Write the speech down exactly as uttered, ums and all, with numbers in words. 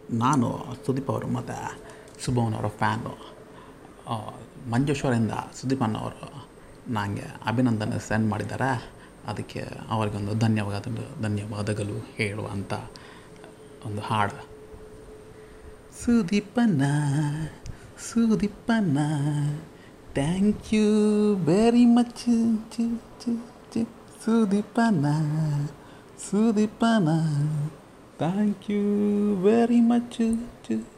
ನಾನು ಸುದೀಪ್ ಅವರು ಮತ್ತು ಶುಭಮನ್ ಅವರ ಫ್ಯಾನು. ಮಂಜೇಶ್ವರಿಂದ ಸುದೀಪ್ ಅಣ್ಣವರು ನನಗೆ ಅಭಿನಂದನೆ ಸೆಂಡ್ ಮಾಡಿದ್ದಾರೆ. ಅದಕ್ಕೆ ಅವರಿಗೊಂದು ಧನ್ಯವಾದ ಧನ್ಯವಾದಗಳು ಹೇಳುವಂಥ ಒಂದು ಹಾಡು. ಸುದೀಪಣ್ಣ ಸುದೀಪಣ್ಣ ಥ್ಯಾಂಕ್ ಯು ವೆರಿ ಮಚ್ ಚು ಚು ಚು ಸುದೀಪಣ್ಣ ಸುದೀಪಣ್ಣ ಥ್ಯಾಂಕ್ ಯು ವೆರಿ ಮಚ್ ಚು